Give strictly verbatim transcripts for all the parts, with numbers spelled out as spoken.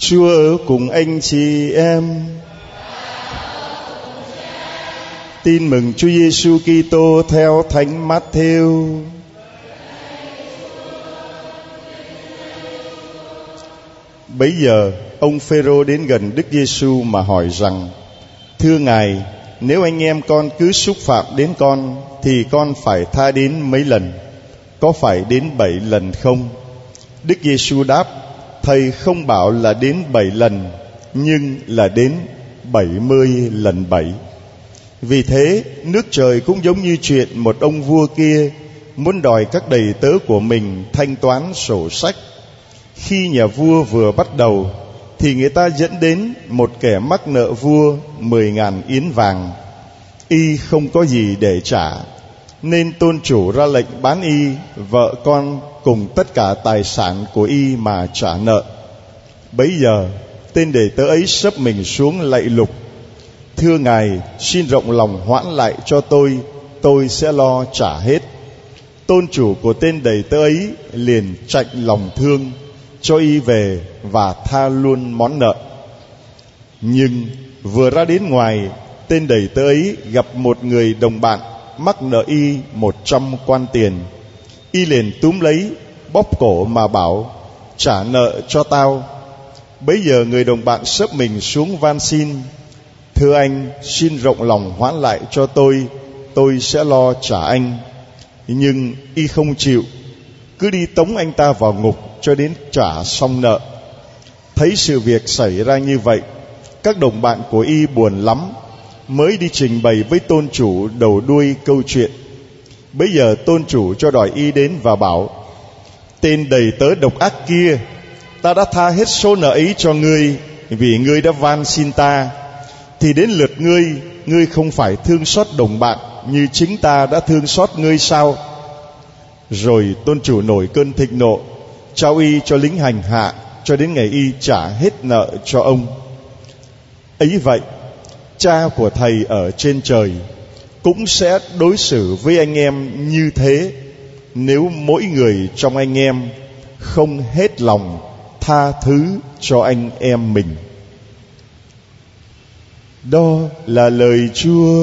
Chúa ở cùng anh chị em. Tin mừng Chúa Giêsu Kitô theo Thánh Mát-thêu. Bấy giờ ông Phêrô đến gần Đức Giêsu mà hỏi rằng: Thưa Ngài, nếu anh em con cứ xúc phạm đến con, thì con phải tha đến mấy lần? Có phải đến bảy lần không? Đức Giêsu đáp: Thầy không bảo là đến bảy lần, nhưng là đến bảy mươi lần bảy. Vì thế, nước trời cũng giống như chuyện một ông vua kia muốn đòi các đầy tớ của mình thanh toán sổ sách. Khi nhà vua vừa bắt đầu, thì người ta dẫn đến một kẻ mắc nợ vua mười ngàn yến vàng. Y không có gì để trả, nên tôn chủ ra lệnh bán y, vợ con cùng tất cả tài sản của y mà trả nợ. Bấy giờ tên đầy tớ ấy xấp mình xuống lạy lục: Thưa Ngài, xin rộng lòng hoãn lại cho tôi, tôi sẽ lo trả hết. Tôn chủ của tên đầy tớ ấy liền chạnh lòng thương, cho y về và tha luôn món nợ. Nhưng vừa ra đến ngoài, tên đầy tớ ấy gặp một người đồng bạn mắc nợ y một trăm quan tiền. Y liền túm lấy, bóp cổ mà bảo: Trả nợ cho tao. Bấy giờ người đồng bạn xấp mình xuống van xin: Thưa anh, xin rộng lòng hoãn lại cho tôi, tôi sẽ lo trả anh. Nhưng y không chịu, cứ đi tống anh ta vào ngục cho đến trả xong nợ. Thấy sự việc xảy ra như vậy, các đồng bạn của y buồn lắm, mới đi trình bày với tôn chủ đầu đuôi câu chuyện. Bấy giờ tôn chủ cho đòi y đến và bảo: Tên đầy tớ độc ác kia, ta đã tha hết số nợ ấy cho ngươi, vì ngươi đã van xin ta. Thì đến lượt ngươi, ngươi không phải thương xót đồng bạn như chính ta đã thương xót ngươi sao? Rồi tôn chủ nổi cơn thịnh nộ, trao y cho lính hành hạ cho đến ngày y trả hết nợ cho ông. Ấy vậy, Cha của thầy ở trên trời cũng sẽ đối xử với anh em như thế, nếu mỗi người trong anh em không hết lòng tha thứ cho anh em mình. Đó là lời Chúa.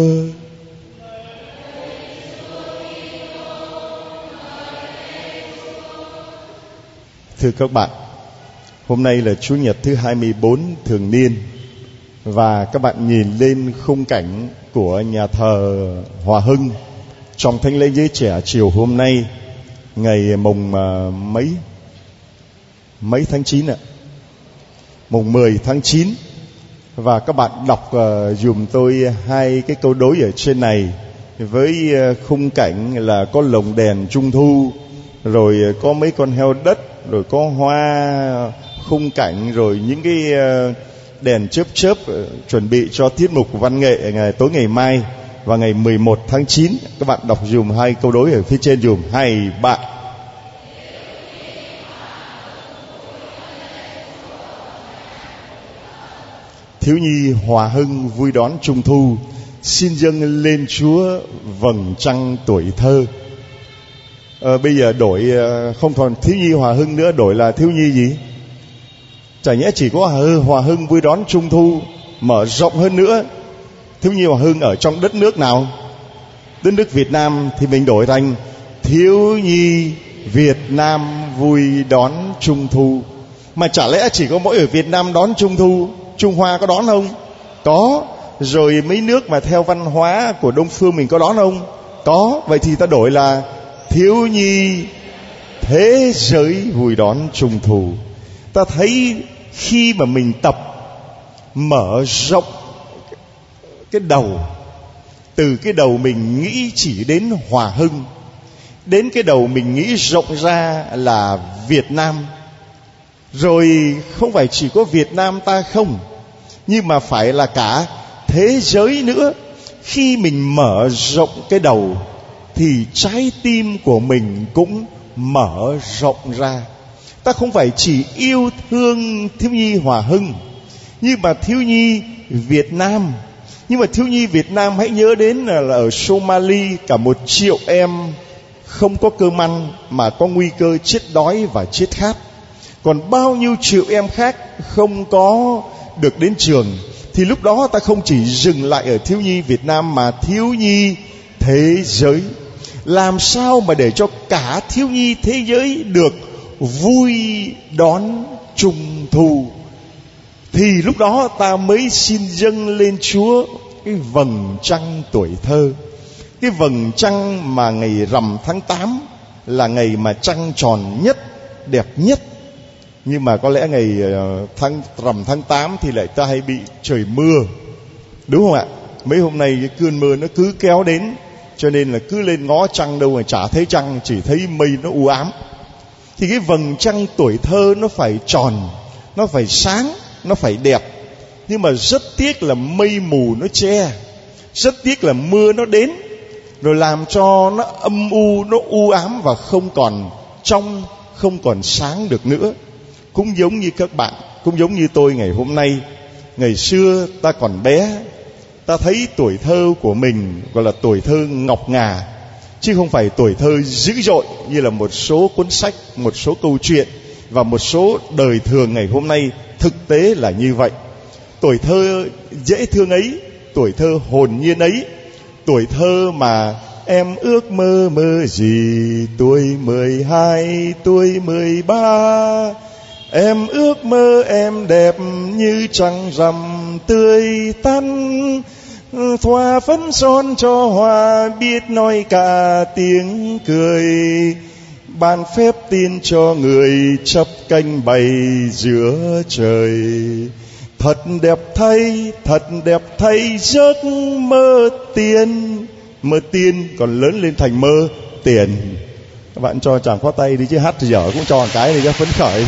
Thưa các bạn, hôm nay là Chủ nhật thứ hai mươi bốn thường niên, và các bạn nhìn lên khung cảnh của nhà thờ Hòa Hưng trong thánh lễ giới trẻ chiều hôm nay, ngày mùng uh, mấy mấy tháng chín ạ, mùng mười tháng chín. Và các bạn đọc uh, dùm tôi hai cái câu đối ở trên này, với uh, khung cảnh là có lồng đèn trung thu, rồi uh, có mấy con heo đất, rồi có hoa khung cảnh, rồi những cái uh, đèn chớp chớp uh, chuẩn bị cho tiết mục văn nghệ ngày tối ngày mai và ngày mười một tháng chín. Các bạn đọc dùm hai câu đối ở phía trên dùm hai bạn. Thiếu nhi Hòa Hưng vui đón Trung thu, xin dâng lên Chúa vầng trăng tuổi thơ. À, bây giờ đổi không còn thiếu nhi Hòa Hưng nữa, đổi là thiếu nhi gì? Chả nhẽ chỉ có Hòa Hưng vui đón Trung thu, mở rộng hơn nữa. Thiếu nhi Hòa Hưng ở trong đất nước nào? Đất nước Việt Nam thì mình đổi thành thiếu nhi Việt Nam vui đón Trung thu. Mà chả lẽ chỉ có mỗi ở Việt Nam đón Trung thu? Trung Hoa có đón không? Có. Rồi mấy nước mà theo văn hóa của Đông phương mình có đón không? Có. Vậy thì ta đổi là thiếu nhi thế giới vui đón Trung thu. Ta thấy khi mà mình tập mở rộng cái đầu, từ cái đầu mình nghĩ chỉ đến Hòa Hưng, đến cái đầu mình nghĩ rộng ra là Việt Nam. Rồi không phải chỉ có Việt Nam ta không, nhưng mà phải là cả thế giới nữa. Khi mình mở rộng cái đầu thì trái tim của mình cũng mở rộng ra. Ta không phải chỉ yêu thương thiếu nhi Hòa Hưng, nhưng mà thiếu nhi Việt Nam. Nhưng mà thiếu nhi Việt Nam hãy nhớ đến là, là ở Somali cả một triệu em không có cơm ăn mà có nguy cơ chết đói và chết khát. còn bao nhiêu triệu em khác không có được đến trường. Thì lúc đó ta không chỉ dừng lại ở thiếu nhi Việt Nam mà thiếu nhi thế giới. Làm sao mà để cho cả thiếu nhi thế giới được vui đón Trung thu? Thì lúc đó ta mới xin dâng lên Chúa cái vầng trăng tuổi thơ. Cái vầng trăng mà ngày rằm tháng tám là ngày mà trăng tròn nhất, đẹp nhất. Nhưng mà có lẽ ngày tháng rằm tháng tám thì lại ta hay bị trời mưa, đúng không ạ? Mấy hôm nay cái cơn mưa nó cứ kéo đến, cho nên là cứ lên ngó trăng đâu mà chả thấy trăng, chỉ thấy mây nó u ám. Thì cái vầng trăng tuổi thơ nó phải tròn, nó phải sáng, nó phải đẹp. Nhưng mà rất tiếc là mây mù nó che, rất tiếc là mưa nó đến, rồi làm cho nó âm u, nó u ám và không còn trong, không còn sáng được nữa. Cũng giống như các bạn, cũng giống như tôi ngày hôm nay. Ngày xưa ta còn bé, ta thấy tuổi thơ của mình gọi là tuổi thơ ngọc ngà, chứ không phải tuổi thơ dữ dội như là một số cuốn sách, một số câu chuyện và một số đời thường ngày hôm nay. Thực tế là như vậy. Tuổi thơ dễ thương ấy, tuổi thơ hồn nhiên ấy, tuổi thơ mà em ước mơ mơ gì, tuổi mười hai, tuổi mười ba. Em ước mơ em đẹp như trăng rằm tươi tắn, thoa phấn son cho hoa biết nói cả tiếng cười, ban phép tin cho người chắp cánh bay giữa trời. Thật đẹp thay, thật đẹp thay giấc mơ tiên. Mơ tiên còn lớn lên thành mơ tiền. Các bạn cho chàng khoát tay đi chứ, hát dở cũng cho một cái đi cho phấn khởi.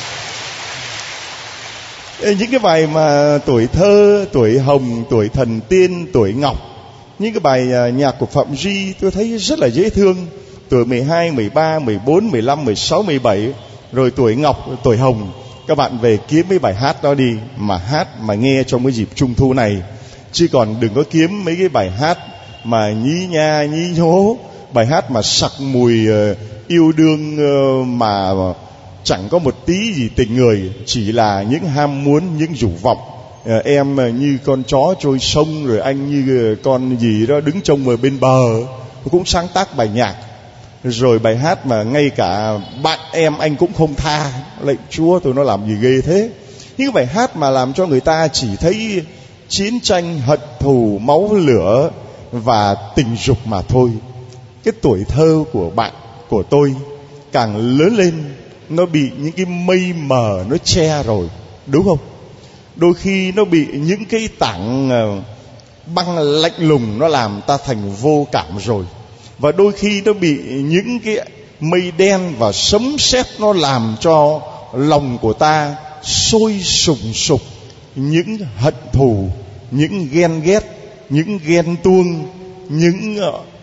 Những cái bài mà tuổi thơ, tuổi hồng, tuổi thần tiên, tuổi ngọc, những cái bài nhạc của Phạm Duy tôi thấy rất là dễ thương. Tuổi mười hai, mười ba, mười bốn, mười lăm, mười sáu, mười bảy, rồi tuổi ngọc, tuổi hồng. Các bạn về kiếm mấy bài hát đó đi, mà hát mà nghe trong cái dịp Trung thu này. Chứ còn đừng có kiếm mấy cái bài hát mà nhí nha, nhí nhố, bài hát mà sặc mùi yêu đương mà chẳng có một tí gì tình người, chỉ là những ham muốn, những dục vọng. À, em như con chó trôi sông, rồi anh như con gì đó đứng trông ở bên bờ. Cũng sáng tác bài nhạc. Rồi bài hát mà ngay cả bạn em anh cũng không tha. Lạy Chúa, tôi nó làm gì ghê thế. Những bài hát mà làm cho người ta chỉ thấy chiến tranh, hận thù, máu lửa và tình dục mà thôi. Cái tuổi thơ của bạn, của tôi càng lớn lên, nó bị những cái mây mờ nó che rồi, đúng không? Đôi khi nó bị những cái tảng băng lạnh lùng nó làm ta thành vô cảm rồi. Và đôi khi nó bị những cái mây đen và sấm sét nó làm cho lòng của ta sôi sùng sục những hận thù, những ghen ghét, những ghen tuông, những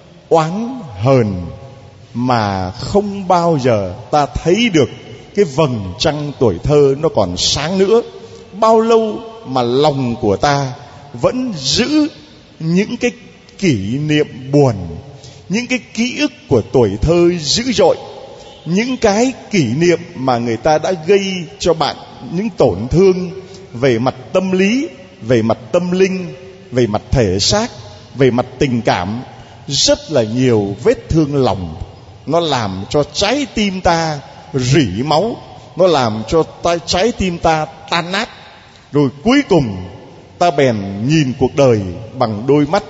oán hờn, mà không bao giờ ta thấy được cái vầng trăng tuổi thơ nó còn sáng nữa. Bao lâu mà lòng của ta vẫn giữ những cái kỷ niệm buồn, những cái ký ức của tuổi thơ dữ dội, những cái kỷ niệm mà người ta đã gây cho bạn những tổn thương về mặt tâm lý, về mặt tâm linh, về mặt thể xác, về mặt tình cảm. Rất là nhiều vết thương lòng. Nó làm cho trái tim ta rỉ máu, nó làm cho ta, trái tim ta tan nát. Rồi cuối cùng ta bèn nhìn cuộc đời bằng đôi mắt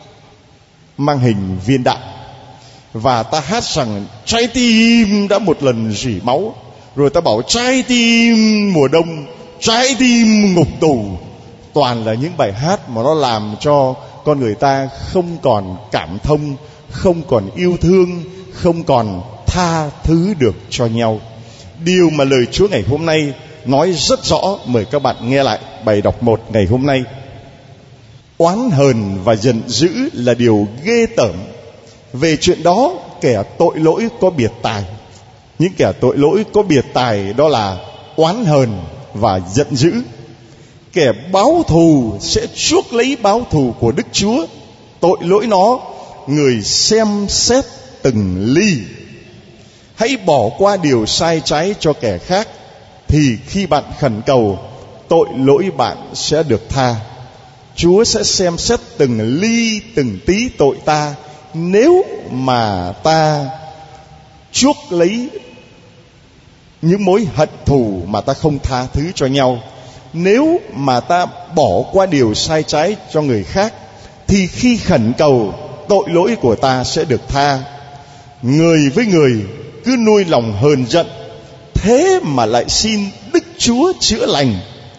mang hình viên đạn, và ta hát rằng trái tim đã một lần rỉ máu. Rồi ta bảo trái tim mùa đông, trái tim ngục tù. Toàn là những bài hát mà nó làm cho con người ta không còn cảm thông, không còn yêu thương, không còn tha thứ được cho nhau. Điều mà lời Chúa ngày hôm nay nói rất rõ. Mời các bạn nghe lại bài đọc một ngày hôm nay. Oán hờn và giận dữ là điều ghê tởm. Về chuyện đó kẻ tội lỗi có biệt tài. Những kẻ tội lỗi có biệt tài đó là oán hờn và giận dữ. Kẻ báo thù sẽ chuốc lấy báo thù của Đức Chúa. Tội lỗi nó người xem xét từng ly. Hãy bỏ qua điều sai trái cho kẻ khác, thì khi bạn khẩn cầu, tội lỗi bạn sẽ được tha. Chúa sẽ xem xét từng ly từng tí tội ta, nếu mà ta chuốc lấy những mối hận thù mà ta không tha thứ cho nhau. Nếu mà ta bỏ qua điều sai trái cho người khác, thì khi khẩn cầu, tội lỗi của ta sẽ được tha. Người với người cứ nuôi lòng hờn giận, thế mà lại xin Đức Chúa chữa lành.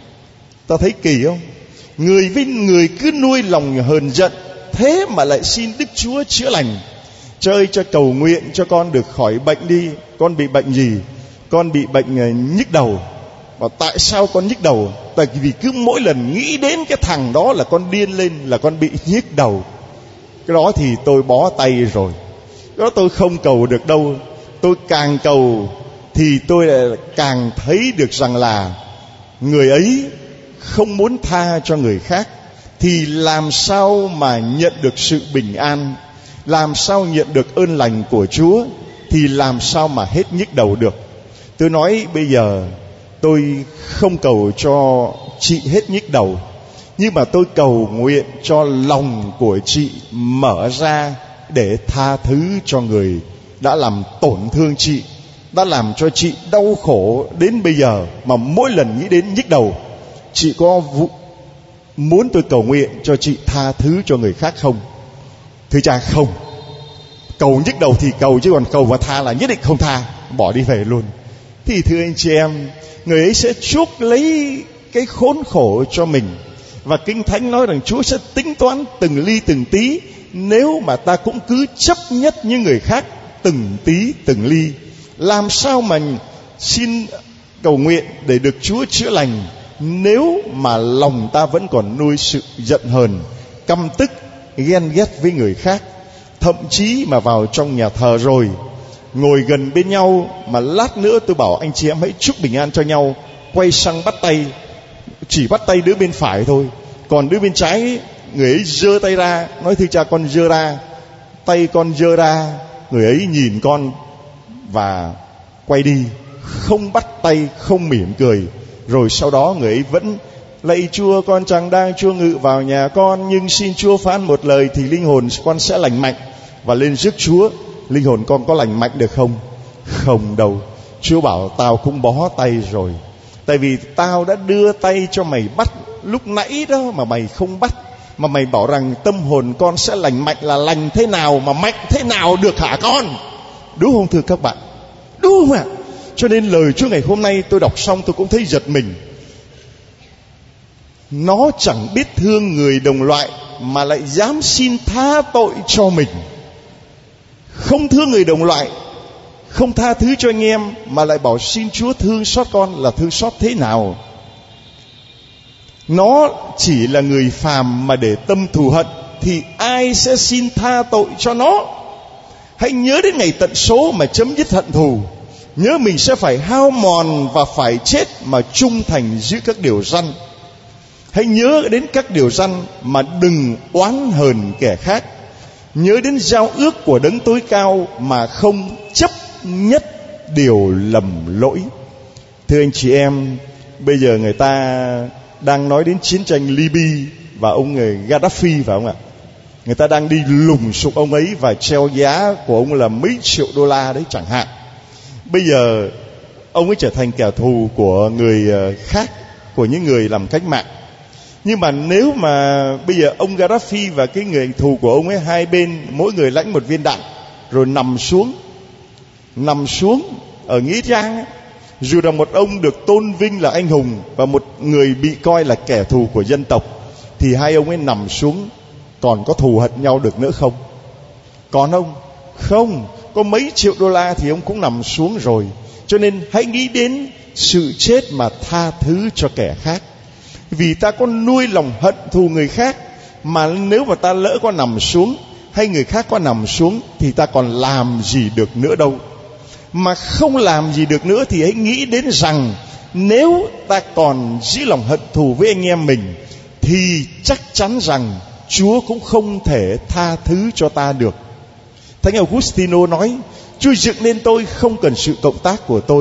Ta thấy kỳ không? Người với người cứ nuôi lòng hờn giận, thế mà lại xin Đức Chúa chữa lành. Trời ơi, cho cầu nguyện cho con được khỏi bệnh đi. Con bị bệnh gì? Con bị bệnh uh, nhức đầu. Và tại sao con nhức đầu? Tại vì cứ mỗi lần nghĩ đến cái thằng đó là con điên lên, là con bị nhức đầu. Cái đó thì tôi bó tay rồi. Cái đó tôi không cầu được đâu. Tôi càng cầu thì tôi lại càng thấy được rằng là người ấy không muốn tha cho người khác, thì làm sao mà nhận được sự bình an, làm sao nhận được ơn lành của Chúa, thì làm sao mà hết nhức đầu được. Tôi nói bây giờ tôi không cầu cho chị hết nhức đầu, nhưng mà tôi cầu nguyện cho lòng của chị mở ra để tha thứ cho người đã làm tổn thương chị, đã làm cho chị đau khổ đến bây giờ mà mỗi lần nghĩ đến nhức đầu. Chị có vụ muốn tôi cầu nguyện cho chị tha thứ cho người khác không? Thưa cha, không. Cầu nhức đầu thì cầu, chứ còn cầu và tha là nhất định không tha, bỏ đi về luôn. Thì thưa anh chị em, người ấy sẽ chuốc lấy cái khốn khổ cho mình. Và Kinh Thánh nói rằng Chúa sẽ tính toán từng ly từng tí, nếu mà ta cũng cứ chấp nhất những người khác từng tí từng ly. Làm sao mà xin cầu nguyện để được Chúa chữa lành, nếu mà lòng ta vẫn còn nuôi sự giận hờn, căm tức, ghen ghét với người khác. Thậm chí mà vào trong nhà thờ rồi, ngồi gần bên nhau mà lát nữa tôi bảo anh chị em hãy chúc bình an cho nhau, quay sang bắt tay, chỉ bắt tay đứa bên phải thôi, còn đứa bên trái người ấy giơ tay ra, nói thưa cha con giơ ra, tay con giơ ra, người ấy nhìn con và quay đi, không bắt tay, không mỉm cười. Rồi sau đó người ấy vẫn lạy Chúa, con chẳng đang Chúa ngự vào nhà con, nhưng xin Chúa phán một lời thì linh hồn con sẽ lành mạnh. Và lên rước Chúa, linh hồn con có lành mạnh được không? Không đâu. Chúa bảo tao cũng bó tay rồi, tại vì tao đã đưa tay cho mày bắt lúc nãy đó mà mày không bắt. Mà mày bảo rằng tâm hồn con sẽ lành mạnh, là lành thế nào mà mạnh thế nào được hả con? Đúng không thưa các bạn? Đúng không ạ? Cho nên lời Chúa ngày hôm nay tôi đọc xong tôi cũng thấy giật mình. Nó chẳng biết thương người đồng loại mà lại dám xin tha tội cho mình. Không thương người đồng loại, không tha thứ cho anh em, mà lại bảo xin Chúa thương xót con, là thương xót thế nào? Nó chỉ là người phàm mà để tâm thù hận, thì ai sẽ xin tha tội cho nó? Hãy nhớ đến ngày tận số mà chấm dứt hận thù. Nhớ mình sẽ phải hao mòn và phải chết mà trung thành giữ các điều răn. Hãy nhớ đến các điều răn mà đừng oán hờn kẻ khác. Nhớ đến giao ước của Đấng Tối Cao mà không chấp nhất điều lầm lỗi. Thưa anh chị em, bây giờ người ta đang nói đến chiến tranh Libya và ông người Gaddafi, phải không ạ? Người ta đang đi lùng sục ông ấy và treo giá của ông là mấy triệu đô la đấy chẳng hạn. Bây giờ ông ấy trở thành kẻ thù của người khác, của những người làm cách mạng. Nhưng mà nếu mà bây giờ ông Gaddafi và cái người thù của ông ấy, hai bên mỗi người lãnh một viên đạn, rồi nằm xuống nằm xuống ở nghĩa trang ấy, dù là một ông được tôn vinh là anh hùng và một người bị coi là kẻ thù của dân tộc, thì hai ông ấy nằm xuống còn có thù hận nhau được nữa không? Còn ông không, có mấy triệu đô la thì ông cũng nằm xuống rồi. Cho nên hãy nghĩ đến sự chết mà tha thứ cho kẻ khác. Vì ta có nuôi lòng hận thù người khác, mà nếu mà ta lỡ có nằm xuống hay người khác có nằm xuống thì ta còn làm gì được nữa đâu. Mà không làm gì được nữa thì hãy nghĩ đến rằng nếu ta còn giữ lòng hận thù với anh em mình, thì chắc chắn rằng Chúa cũng không thể tha thứ cho ta được. Thánh Augustino nói, Chúa dựng nên tôi không cần sự cộng tác của tôi,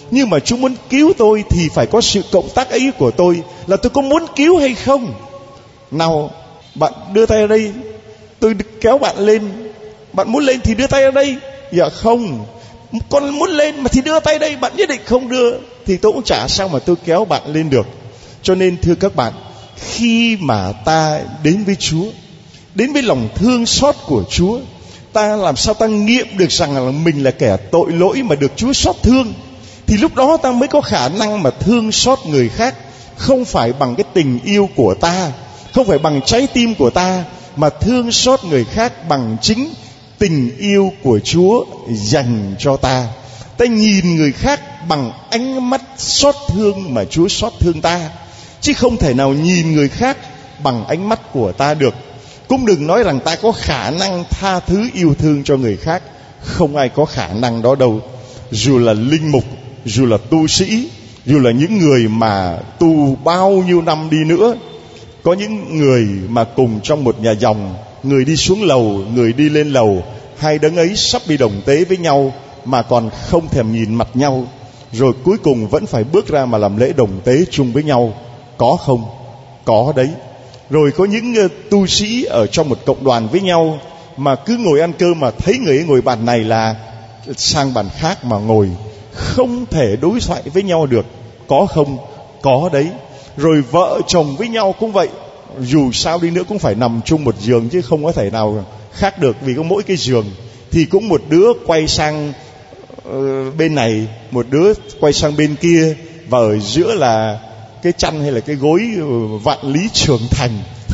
Nhưng mà Chúa muốn cứu tôi thì phải có sự cộng tác ấy của tôi, là tôi có muốn cứu hay không. Nào, bạn đưa tay ra đây, tôi kéo bạn lên. Bạn muốn lên thì đưa tay ra đây. Dạ không, con muốn lên mà thì đưa tay đây. Bạn nhất định không đưa thì tôi cũng chả sao mà tôi kéo bạn lên được. Cho nên thưa các bạn, khi mà ta đến với Chúa, đến với lòng thương xót của Chúa, ta làm sao ta nghiệm được rằng là mình là kẻ tội lỗi mà được Chúa xót thương, thì lúc đó ta mới có khả năng mà thương xót người khác. Không phải bằng cái tình yêu của ta, không phải bằng trái tim của ta, mà thương xót người khác bằng chính tình yêu của Chúa dành cho ta. Ta nhìn người khác bằng ánh mắt xót thương mà Chúa xót thương ta, chứ không thể nào nhìn người khác bằng ánh mắt của ta được. Cũng đừng nói rằng ta có khả năng tha thứ yêu thương cho người khác. Không ai có khả năng đó đâu. Dù là linh mục, dù là tu sĩ, dù là những người mà tu bao nhiêu năm đi nữa. Có những người mà cùng trong một nhà dòng, người đi xuống lầu, người đi lên lầu, hai đấng ấy sắp đi đồng tế với nhau mà còn không thèm nhìn mặt nhau, rồi cuối cùng vẫn phải bước ra mà làm lễ đồng tế chung với nhau. Có không? Có đấy. Rồi có những uh, tu sĩ ở trong một cộng đoàn với nhau mà cứ ngồi ăn cơm mà thấy người ấy ngồi bàn này là sang bàn khác mà ngồi, không thể đối thoại với nhau được. Có không? Có đấy. Rồi vợ chồng với nhau cũng vậy, dù sao đi nữa cũng phải nằm chung một giường chứ không có thể nào khác được, vì có mỗi cái giường. Thì cũng một đứa quay sang uh, bên này, một đứa quay sang bên kia, và ở giữa là cái chăn hay là cái gối vạn lý trường thành.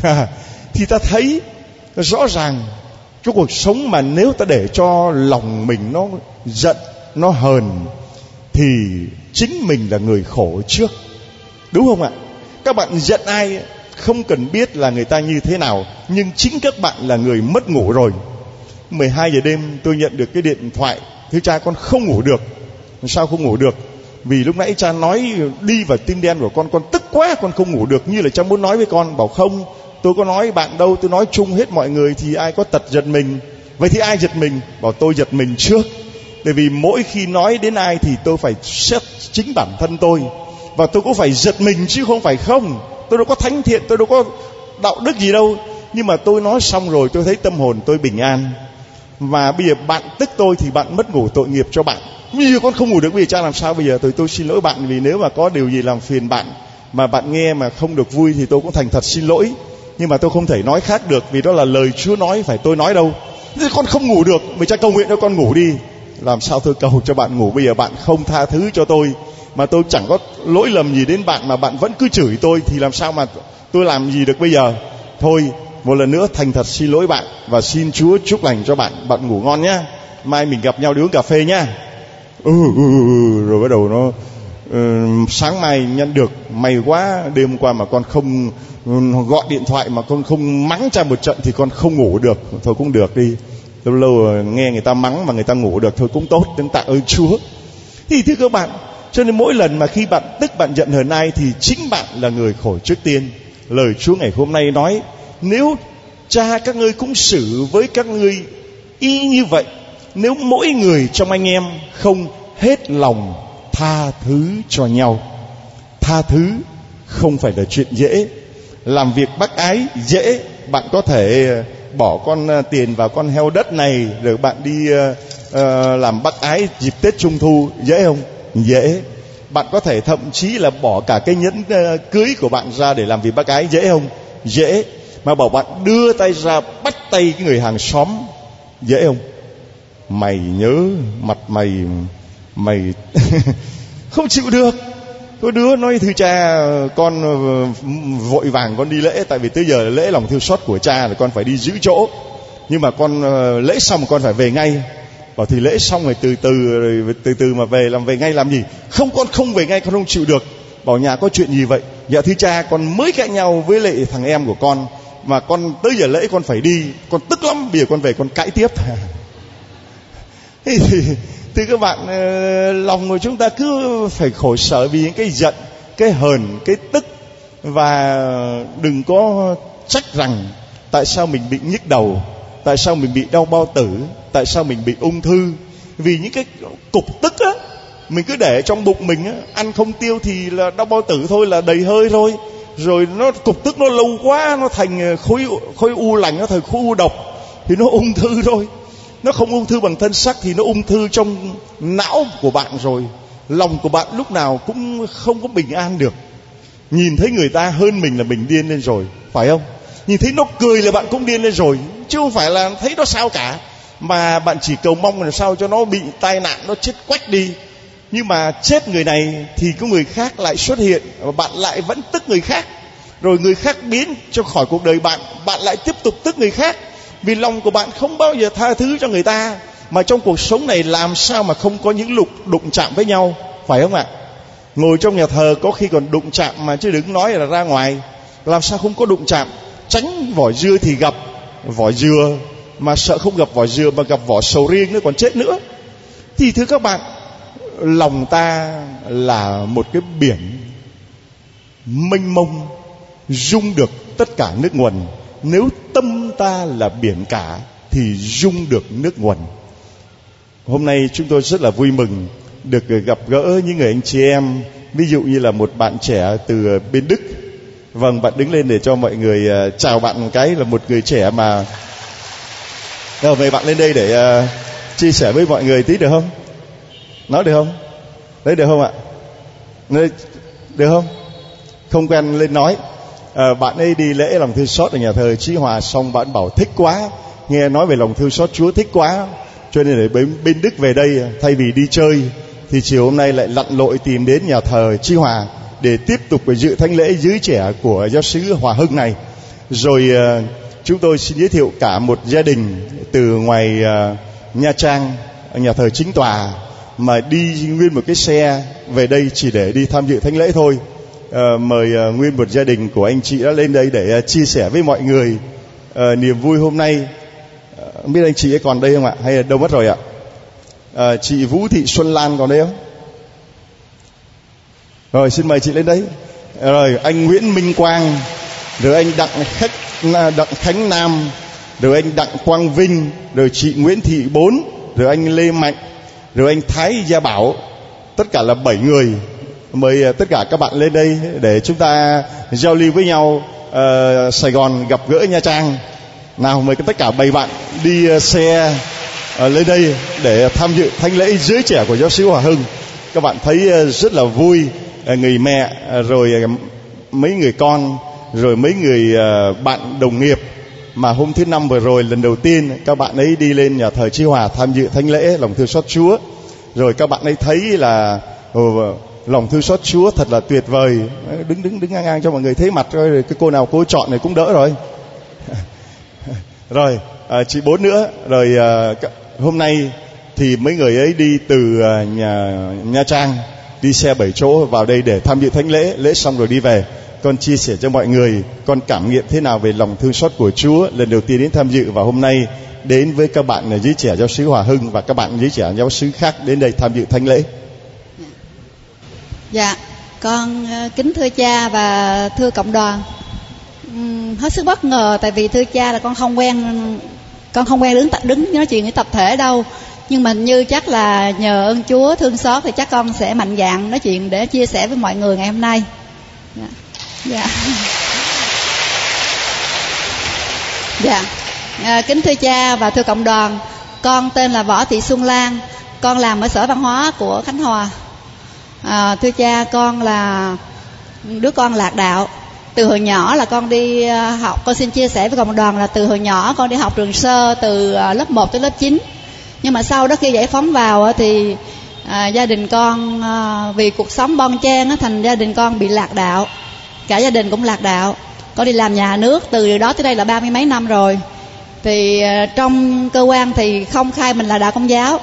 Thì ta thấy rõ ràng cái cuộc sống mà nếu ta để cho lòng mình nó giận, nó hờn, thì chính mình là người khổ trước. Đúng không ạ? Các bạn giận ai không cần biết là người ta như thế nào, nhưng chính các bạn là người mất ngủ rồi. mười hai giờ đêm tôi nhận được cái điện thoại: thưa cha, con không ngủ được. Sao không ngủ được? Vì lúc nãy cha nói đi vào tim đen của con, con tức quá, con không ngủ được. Như là cha muốn nói với con. Bảo không, tôi có nói bạn đâu, tôi nói chung hết mọi người thì ai có tật giật mình. Vậy thì ai giật mình? Bảo tôi giật mình trước. Bởi vì mỗi khi nói đến ai thì tôi phải xét chính bản thân tôi, và tôi cũng phải giật mình chứ không phải không. Tôi đâu có thánh thiện, tôi đâu có đạo đức gì đâu. Nhưng mà tôi nói xong rồi tôi thấy tâm hồn tôi bình an. Và bây giờ bạn tức tôi thì bạn mất ngủ, tội nghiệp cho bạn. Bây giờ con không ngủ được, bây giờ cha làm sao bây giờ? Tôi tôi xin lỗi bạn, vì nếu mà có điều gì làm phiền bạn mà bạn nghe mà không được vui thì tôi cũng thành thật xin lỗi. Nhưng mà tôi không thể nói khác được, vì đó là lời Chúa nói, phải tôi nói đâu. Thế con không ngủ được, vì cha cầu nguyện cho con ngủ đi. Làm sao tôi cầu cho bạn ngủ? Bây giờ bạn không tha thứ cho tôi, mà tôi chẳng có lỗi lầm gì đến bạn mà bạn vẫn cứ chửi tôi, thì làm sao mà tôi làm gì được bây giờ? Thôi, một lần nữa thành thật xin lỗi bạn, và xin Chúa chúc lành cho bạn. Bạn ngủ ngon nhá. Mai mình gặp nhau đi uống cà phê nhá. Ừ, ừ, ừ, rồi bắt đầu nó uh, sáng mai nhận được, may quá đêm hôm qua mà con không uh, gọi điện thoại mà con không mắng cha một trận thì con không ngủ được. Thôi cũng được đi, lâu lâu uh, nghe người ta mắng mà người ta ngủ được thôi cũng tốt, nên tạ ơn Chúa. Thì thưa các bạn, cho nên mỗi lần mà khi bạn tức, bạn giận hờn ai thì chính bạn là người khổ trước tiên. Lời Chúa ngày hôm nay nói: nếu cha các ngươi cũng xử với các ngươi y như vậy, nếu mỗi người trong anh em không hết lòng tha thứ cho nhau. Tha thứ không phải là chuyện dễ. Làm việc bác ái dễ. Bạn có thể bỏ con tiền vào con heo đất này rồi bạn đi uh, làm bác ái dịp Tết Trung Thu, dễ không? Dễ. Bạn có thể thậm chí là bỏ cả cái nhẫn uh, cưới của bạn ra để làm việc bác ái, dễ không? Dễ. Mà bảo bạn đưa tay ra bắt tay cái người hàng xóm, dễ không? Mày nhớ mặt mày, mày không chịu được. Có đứa nói: thưa cha, con vội vàng con đi lễ, tại vì tới giờ lễ lòng thương xót của cha là con phải đi giữ chỗ, nhưng mà con lễ xong con phải về ngay. Bảo thì lễ xong rồi từ từ rồi từ từ mà về, làm về ngay làm gì? Không, con không về ngay, con không chịu được. Bảo nhà có chuyện gì vậy? Dạ thưa cha, con mới cãi nhau với lại thằng em của con, mà con tới giờ lễ con phải đi, con tức lắm, bây giờ con về con cãi tiếp. Thì, thì, thì các bạn, lòng của chúng ta cứ phải khổ sở vì những cái giận, cái hờn, cái tức. Và đừng có trách rằng tại sao mình bị nhức đầu, tại sao mình bị đau bao tử, tại sao mình bị ung thư. Vì những cái cục tức á, Mình cứ để trong bụng mình á, ăn không tiêu thì là đau bao tử thôi, là đầy hơi thôi. Rồi nó cục tức nó lâu quá, nó thành khối khối u lành, nó thành khối u độc thì nó ung thư thôi. Nó không ung thư bằng thân xác thì nó ung thư trong não của bạn rồi. Lòng của bạn lúc nào cũng không có bình an được. Nhìn thấy người ta hơn mình là mình điên lên rồi, phải không? Nhìn thấy nó cười là bạn cũng điên lên rồi, chứ không phải là thấy nó sao cả. Mà bạn chỉ cầu mong làm sao cho nó bị tai nạn, nó chết quách đi. Nhưng mà chết người này thì có người khác lại xuất hiện, và bạn lại vẫn tức người khác. Rồi người khác biến cho khỏi cuộc đời bạn, bạn lại tiếp tục tức người khác. Vì lòng của bạn không bao giờ tha thứ cho người ta. Mà trong cuộc sống này làm sao mà không có những lúc đụng chạm với nhau, phải không ạ? Ngồi trong nhà thờ có khi còn đụng chạm mà, chứ đừng nói là ra ngoài. Làm sao không có đụng chạm? Tránh vỏ dưa thì gặp vỏ dừa, mà sợ không gặp vỏ dừa mà gặp vỏ sầu riêng nữa còn chết nữa. Thì thưa các bạn, lòng ta là một cái biển mênh mông, dung được tất cả nước nguồn. Nếu tâm ta là biển cả thì dung được nước nguồn. Hôm nay chúng tôi rất là vui mừng được gặp gỡ những người anh chị em. Ví dụ như là một bạn trẻ từ bên Đức. Vâng, bạn đứng lên để cho mọi người uh, chào bạn một cái. Là một người trẻ mà Rồi, mời bạn lên đây để uh, chia sẻ với mọi người tí được không? Nói được không? Đấy, được không ạ? Được không? Không quen lên nói. À, bạn ấy đi lễ lòng thương xót ở nhà thờ Chí Hòa, xong bạn bảo thích quá, nghe nói về lòng thương xót Chúa thích quá, cho nên để bên, bên Đức về đây, thay vì đi chơi thì chiều hôm nay lại lặn lội tìm đến nhà thờ Chí Hòa để tiếp tục dự thánh lễ dưới trẻ của giáo sứ Hòa Hưng này. Rồi uh, chúng tôi xin giới thiệu cả một gia đình từ ngoài uh, Nha Trang, nhà thờ Chính Tòa, mà đi nguyên một cái xe về đây chỉ để đi tham dự thánh lễ thôi. À, mời uh, nguyên một gia đình của anh chị đã lên đây để uh, chia sẻ với mọi người uh, niềm vui hôm nay. uh, Không biết anh chị ấy còn đây không ạ, hay là đâu mất rồi ạ? uh, Chị Vũ Thị Xuân Lan còn đây không? Rồi, xin mời chị lên đấy. Rồi, anh Nguyễn Minh Quang, rồi anh Đặng Khách Đặng Khánh Nam, rồi anh Đặng Quang Vinh, rồi chị Nguyễn Thị Bốn, rồi anh Lê Mạnh, rồi anh Thái Gia Bảo. Tất cả là bảy người. Mời tất cả các bạn lên đây để chúng ta giao lưu với nhau. uh, Sài Gòn gặp gỡ Nha Trang. Nào, mời tất cả bảy bạn đi uh, xe uh, lên đây để tham dự thánh lễ dưới trẻ của giáo sứ Hòa Hưng. Các bạn thấy uh, rất là vui. uh, Người mẹ, uh, rồi uh, mấy người con, rồi mấy người uh, bạn đồng nghiệp mà hôm thứ năm vừa rồi lần đầu tiên các bạn ấy đi lên nhà thờ Chí Hòa tham dự thánh lễ lòng thương xót Chúa. Rồi các bạn ấy thấy là uh, lòng thương xót Chúa thật là tuyệt vời. Đứng đứng đứng ngang ngang cho mọi người thấy mặt rồi. Cái cô nào cô chọn này cũng đỡ rồi. Rồi à, chị Bốn nữa. Rồi à, hôm nay thì mấy người ấy đi từ à, nhà Nha Trang, đi xe bảy chỗ vào đây để tham dự thánh lễ. Lễ xong rồi đi về. Con chia sẻ cho mọi người con cảm nghiệm thế nào về lòng thương xót của Chúa lần đầu tiên đến tham dự, và hôm nay đến với các bạn ở dưới trẻ giáo xứ Hòa Hưng và các bạn dưới trẻ giáo xứ khác đến đây tham dự thánh lễ. Dạ, con kính thưa cha và thưa cộng đoàn. uhm, Hết sức bất ngờ, tại vì thưa cha là con không quen Con không quen đứng đứng nói chuyện với tập thể đâu. Nhưng mà như chắc là nhờ ơn Chúa thương xót thì chắc con sẽ mạnh dạn nói chuyện để chia sẻ với mọi người ngày hôm nay. Dạ, dạ. Dạ. À, kính thưa cha và thưa cộng đoàn, con tên là Võ Thị Xuân Lan, con làm ở Sở Văn hóa của Khánh Hòa. À, thưa cha, con là đứa con lạc đạo. Từ hồi nhỏ là con đi học, con xin chia sẻ với cộng đoàn là từ hồi nhỏ con đi học trường sơ từ lớp một tới lớp chín. Nhưng mà sau đó khi giải phóng vào thì à, gia đình con à, vì cuộc sống bon chen á, thành gia đình con bị lạc đạo. Cả gia đình cũng lạc đạo. Con đi làm nhà nước từ đó tới đây là ba mươi mấy năm rồi. Thì à, trong cơ quan thì không khai mình là đạo Công giáo.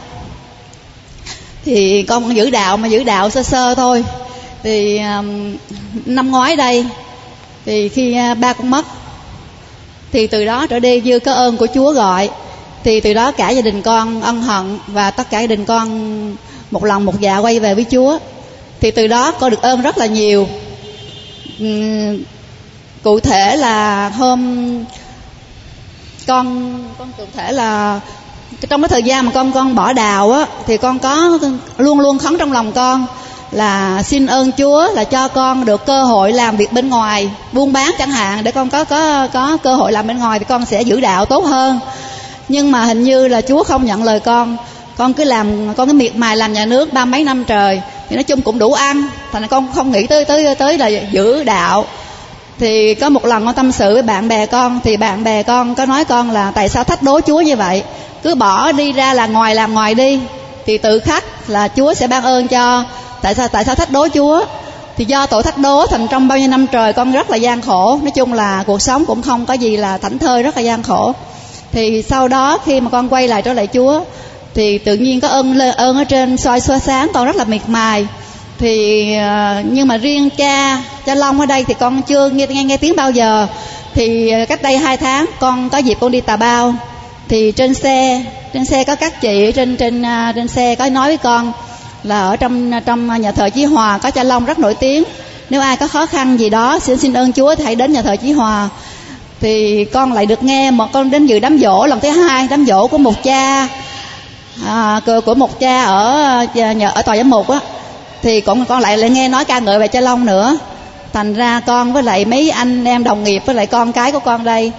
Thì con vẫn giữ đạo, mà giữ đạo sơ sơ thôi. Thì um, năm ngoái đây, thì khi uh, ba con mất, thì từ đó trở đi dư có ơn của Chúa gọi. Thì từ đó cả gia đình con ân hận, và tất cả gia đình con một lòng một dạ quay về với Chúa. Thì từ đó con được ơn rất là nhiều. uhm, Cụ thể là hôm Con con cụ thể là trong cái thời gian mà con con bỏ đạo á, thì con có luôn luôn khấn trong lòng con là xin ơn Chúa là cho con được cơ hội làm việc bên ngoài, buôn bán chẳng hạn, để con có có có cơ hội làm bên ngoài thì con sẽ giữ đạo tốt hơn. Nhưng mà hình như là Chúa không nhận lời con. Con cứ làm, con cứ miệt mài làm nhà nước ba mấy năm trời thì nói chung cũng đủ ăn, thành ra con không nghĩ tới tới tới là giữ đạo. Thì có một lần con tâm sự với bạn bè con, thì bạn bè con có nói con là tại sao thách đố Chúa như vậy, cứ bỏ đi ra là ngoài làm ngoài đi thì tự khắc là Chúa sẽ ban ơn cho. Tại sao tại sao thách đố Chúa? Thì do tội thách đố thành trong bao nhiêu năm trời con rất là gian khổ. Nói chung là cuộc sống cũng không có gì là thảnh thơi, rất là gian khổ. Thì sau đó khi mà con quay lại trở lại Chúa thì tự nhiên có ơn ơn ở trên soi soi sáng con rất là miệt mài. Thì nhưng mà riêng cha cha Long ở đây thì con chưa nghe nghe, nghe tiếng bao giờ. Thì cách đây hai tháng con có dịp con đi Tà Bao, thì trên xe trên xe có các chị trên trên trên xe có nói với con là ở trong trong nhà thờ Chí Hòa có cha Long rất nổi tiếng, nếu ai có khó khăn gì đó xin xin ơn Chúa thì hãy đến nhà thờ Chí Hòa. Thì con lại được nghe một con đến dự đám giỗ lần thứ hai, đám giỗ của một cha à, của một cha ở nhà ở tòa giám mục á, thì con con lại lại nghe nói ca ngợi về cha Long nữa. Thành ra con với lại mấy anh em đồng nghiệp với lại con cái của con đây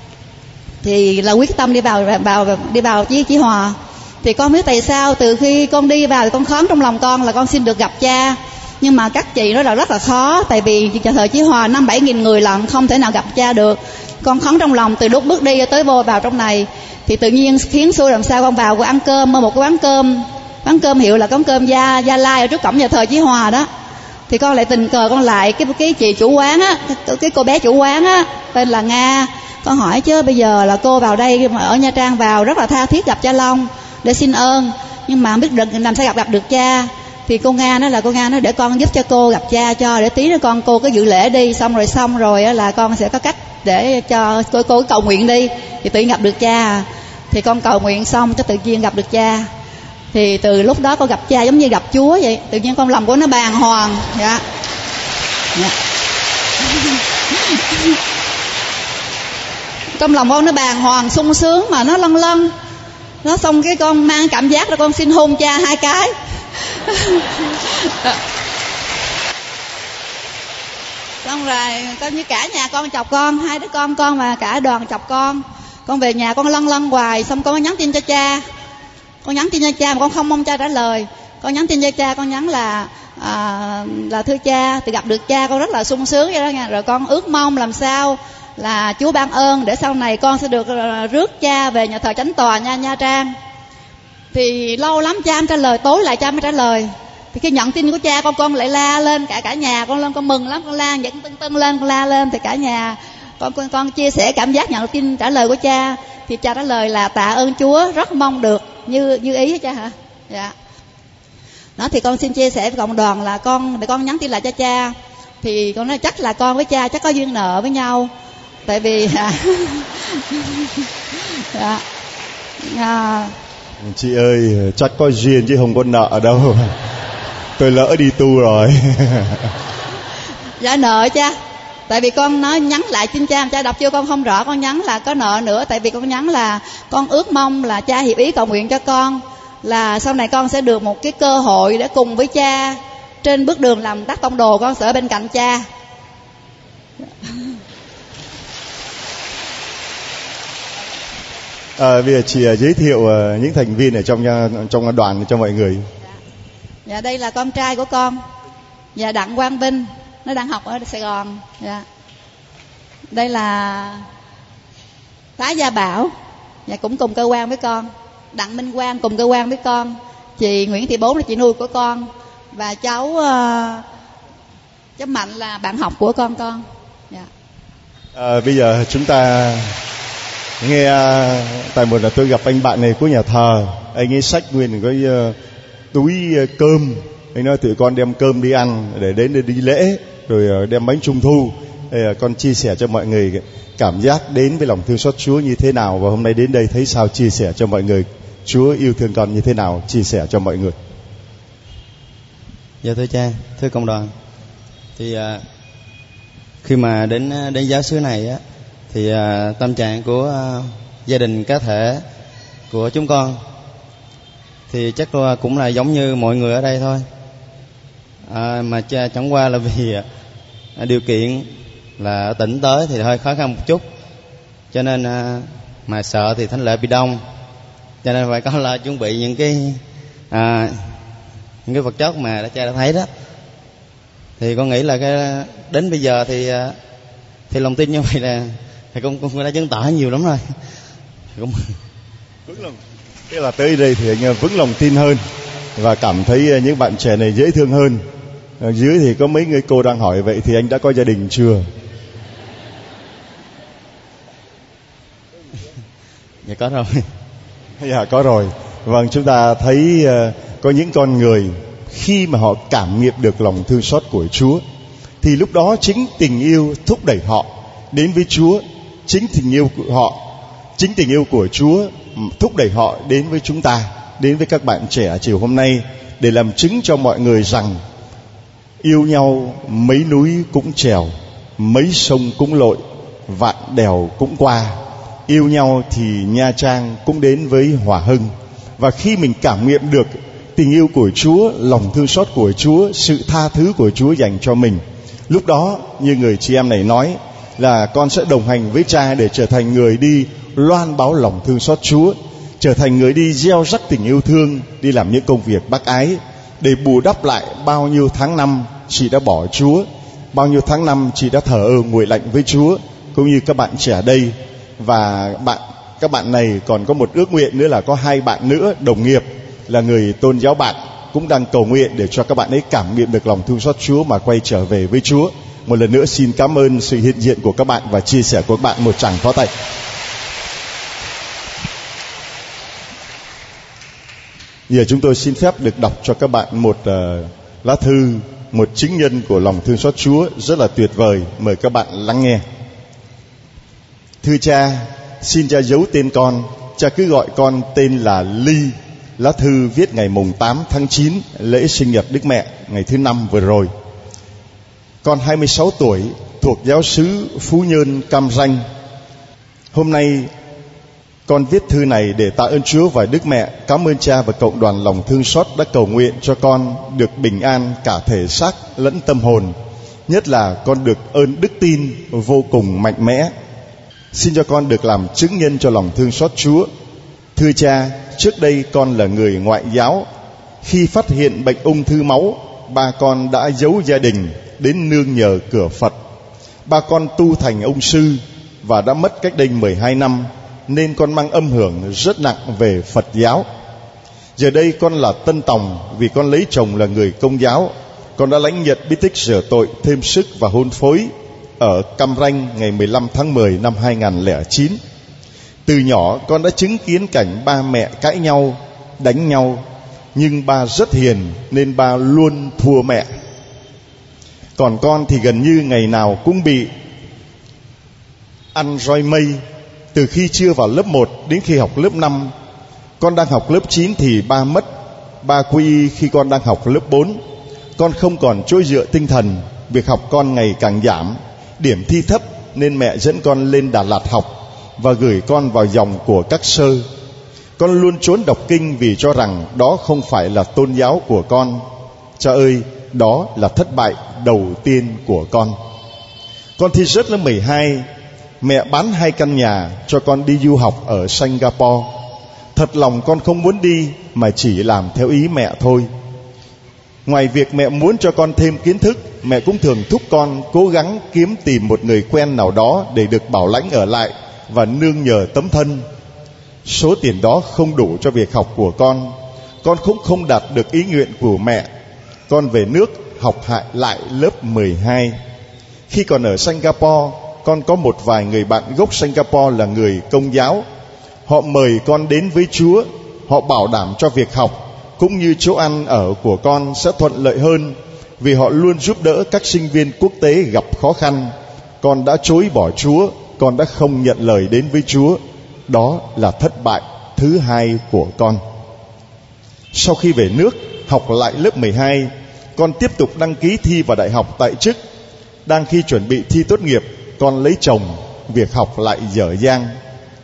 thì là quyết tâm đi vào vào đi vào với Chí Hòa. Thì con biết tại sao từ khi con đi vào thì con khấn trong lòng con là con xin được gặp cha. Nhưng mà các chị nói là rất là khó, tại vì nhà thờ Chí Hòa năm bảy nghìn người lận, không thể nào gặp cha được. Con khấn trong lòng từ lúc bước đi tới vô vào trong này. Thì tự nhiên khiến xui làm sao con vào con ăn cơm ở một cái quán cơm, quán cơm hiệu là quán cơm Gia Gia Lai ở trước cổng nhà thờ Chí Hòa đó. Thì con lại tình cờ con lại cái cái chị chủ quán á, cái, cái cô bé chủ quán á tên là Nga. Con hỏi chứ bây giờ là cô vào đây mà ở Nha Trang vào rất là tha thiết gặp cha Long để xin ơn, nhưng mà không biết được làm sao gặp gặp được cha. Thì cô Nga nói là cô Nga nói để con giúp cho cô gặp cha cho, để tí nữa con cô cứ dự lễ đi, xong rồi xong rồi là con sẽ có cách để cho cô cô cầu nguyện đi thì tự nhiên gặp được cha. Thì con cầu nguyện xong cho tự nhiên gặp được cha. Thì từ lúc đó con gặp cha giống như gặp Chúa vậy, tự nhiên con lòng của nó bàng hoàng. Dạ. Dạ. Trong lòng con nó bàng hoàng sung sướng mà nó lân lân. Nó xong cái con mang cảm giác là con xin hôn cha hai cái. Xong rồi coi như cả nhà con chọc con, hai đứa con con và cả đoàn chọc con. Con về nhà con lân lân hoài, xong con nhắn tin cho cha. Con nhắn tin cho cha mà con không mong cha trả lời. Con nhắn tin cho cha, con nhắn là à, là thưa cha, thì gặp được cha con rất là sung sướng vậy đó nha. Rồi con ước mong làm sao là Chúa ban ơn để sau này con sẽ được rước cha về nhà thờ Chánh Tòa nha Nha Trang. Thì lâu lắm cha không trả lời, tối lại cha mới trả lời. Thì khi nhận tin của cha con con lại la lên, cả cả nhà con lên, con mừng lắm, con la giận tưng tưng lên, con la lên thì cả nhà con con con chia sẻ cảm giác nhận tin trả lời của cha. Thì cha trả lời là tạ ơn Chúa, rất mong được như như ý hết cha hả? Dạ. Đó thì con xin chia sẻ với cộng đoàn là con để con nhắn tin lại cho cha. Thì con nói chắc là con với cha chắc có duyên nợ với nhau. Tại vì dạ. À, chị ơi chắc có duyên chứ không có nợ đâu. Tôi lỡ đi tu rồi. Dạ nợ cha. Tại vì con nói nhắn lại xin cha, cha đọc chưa con không rõ, con nhắn là có nợ nữa. Tại vì con nhắn là con ước mong là cha hiệp ý cầu nguyện cho con là sau này con sẽ được một cái cơ hội để cùng với cha trên bước đường làm tác tông đồ, con sẽ ở bên cạnh cha. À, bây giờ chị giới thiệu những thành viên ở trong trong đoàn cho mọi người. Dạ. Dạ đây là con trai của con. Dạ Đặng Quang Vinh, nó đang học ở Sài Gòn. Dạ. Đây là Phá Gia Bảo, dạ cũng cùng cơ quan với con. Đặng Minh Quang cùng cơ quan với con. Chị Nguyễn Thị Bốn là chị nuôi của con. Và cháu uh, cháu Mạnh là bạn học của con con. Dạ. À, bây giờ chúng ta nghe, tại một là tôi gặp anh bạn này của nhà thờ, anh ấy xách nguyên cái uh, túi uh, cơm. Anh nói tụi con đem cơm đi ăn để đến để đi lễ, rồi uh, đem bánh trung thu. Đây là con chia sẻ cho mọi người cảm giác đến với lòng thương xót Chúa như thế nào, và hôm nay đến đây thấy sao chia sẻ cho mọi người Chúa yêu thương con như thế nào, chia sẻ cho mọi người. Dạ thưa cha, thưa cộng đoàn, thì uh, khi mà đến đến giáo xứ này á, thì uh, tâm trạng của uh, gia đình cá thể của chúng con thì chắc là cũng là giống như mọi người ở đây thôi, à, mà chẳng qua là vì à, điều kiện là ở tỉnh tới thì hơi khó khăn một chút, cho nên à, mà sợ thì thánh lễ bị đông, cho nên phải có là chuẩn bị những cái à, những cái vật chất mà đã cha đã thấy đó. Thì con nghĩ là cái đến bây giờ thì thì lòng tin như vậy là thì con cũng đã chứng tỏ nhiều lắm rồi. Cũng vững lòng. Thế là tới đây thì anh vững lòng tin hơn và cảm thấy những bạn trẻ này dễ thương hơn. Ở dưới thì có mấy người cô đang hỏi vậy thì anh đã có gia đình chưa? Dạ có rồi. Dạ có rồi. Vâng, chúng ta thấy uh, có những con người khi mà họ cảm nghiệm được lòng thương xót của Chúa thì lúc đó chính tình yêu thúc đẩy họ đến với Chúa, chính tình yêu của họ, chính tình yêu của Chúa thúc đẩy họ đến với chúng ta, đến với các bạn trẻ chiều hôm nay để làm chứng cho mọi người rằng yêu nhau mấy núi cũng trèo, mấy sông cũng lội, vạn đèo cũng qua. Yêu nhau thì Nha Trang cũng đến với Hòa Hưng. Và khi mình cảm nghiệm được tình yêu của Chúa, lòng thương xót của Chúa, sự tha thứ của Chúa dành cho mình, lúc đó như người chị em này nói là con sẽ đồng hành với cha để trở thành người đi loan báo lòng thương xót Chúa, trở thành người đi gieo rắc tình yêu thương, đi làm những công việc bác ái để bù đắp lại bao nhiêu tháng năm chị đã bỏ Chúa, bao nhiêu tháng năm chị đã thờ ơ nguội lạnh với Chúa, cũng như các bạn trẻ đây. Và bạn các bạn này còn có một ước nguyện nữa là có hai bạn nữa đồng nghiệp là người tôn giáo bạn cũng đang cầu nguyện để cho các bạn ấy cảm nghiệm được lòng thương xót Chúa mà quay trở về với Chúa. Một lần nữa xin cảm ơn sự hiện diện của các bạn và chia sẻ của các bạn. Một tràng pháo tay. Giờ chúng tôi xin phép được đọc cho các bạn một uh, lá thư, một chứng nhân của lòng thương xót Chúa rất là tuyệt vời. Mời các bạn lắng nghe. Thưa cha, xin cha giấu tên con, cha cứ gọi con tên là Ly. Lá thư viết ngày mùng tám tháng chín, lễ sinh nhật Đức Mẹ ngày thứ năm vừa rồi. Con hai mươi sáu tuổi, thuộc giáo xứ Phú Nhơn, Cam Ranh. Hôm nay con viết thư này để tạ ơn Chúa và Đức Mẹ, cảm ơn cha và cộng đoàn lòng thương xót đã cầu nguyện cho con được bình an cả thể xác lẫn tâm hồn. Nhất là con được ơn đức tin vô cùng mạnh mẽ. Xin cho con được làm chứng nhân cho lòng thương xót Chúa. Thưa cha, trước đây con là người ngoại giáo. Khi phát hiện bệnh ung thư máu, ba con đã giấu gia đình đến nương nhờ cửa Phật. Ba con tu thành ông sư và đã mất cách đây mười hai năm, nên con mang âm hưởng rất nặng về Phật giáo. Giờ đây con là tân tòng vì con lấy chồng là người Công giáo. Con đã lãnh nhận bí tích rửa tội, thêm sức và hôn phối ở Cam Ranh ngày mười lăm tháng mười năm hai nghìn không trăm lẻ chín. Từ nhỏ con đã chứng kiến cảnh ba mẹ cãi nhau, đánh nhau, nhưng ba rất hiền nên ba luôn thua mẹ. Còn con thì gần như ngày nào cũng bị ăn roi mây. Từ khi chưa vào lớp một đến khi học lớp năm. Con đang học lớp chín thì ba mất. Ba quy y khi con đang học lớp bốn. Con không còn chỗ dựa tinh thần, việc học con ngày càng giảm, điểm thi thấp nên mẹ dẫn con lên Đà Lạt học và gửi con vào dòng của các sơ. Con luôn trốn đọc kinh vì cho rằng đó không phải là tôn giáo của con. Cha ơi, đó là thất bại đầu tiên của con. Con thi rớt lớp mười hai. Mẹ bán hai căn nhà cho con đi du học ở Singapore. Thật lòng con không muốn đi mà chỉ làm theo ý mẹ thôi. Ngoài việc mẹ muốn cho con thêm kiến thức, mẹ cũng thường thúc con cố gắng kiếm tìm một người quen nào đó để được bảo lãnh ở lại và nương nhờ tấm thân. Số tiền đó không đủ cho việc học của con. Con cũng không đạt được ý nguyện của mẹ. Con về nước học lại lớp mười hai. Khi còn ở Singapore, con có một vài người bạn gốc Singapore là người Công giáo. Họ mời con đến với Chúa. Họ bảo đảm cho việc học cũng như chỗ ăn ở của con sẽ thuận lợi hơn, vì họ luôn giúp đỡ các sinh viên quốc tế gặp khó khăn. Con đã chối bỏ Chúa, con đã không nhận lời đến với Chúa. Đó là thất bại thứ hai của con. Sau khi về nước học lại lớp mười hai, con tiếp tục đăng ký thi vào đại học tại chức. Đang khi chuẩn bị thi tốt nghiệp, con lấy chồng, việc học lại dở dang.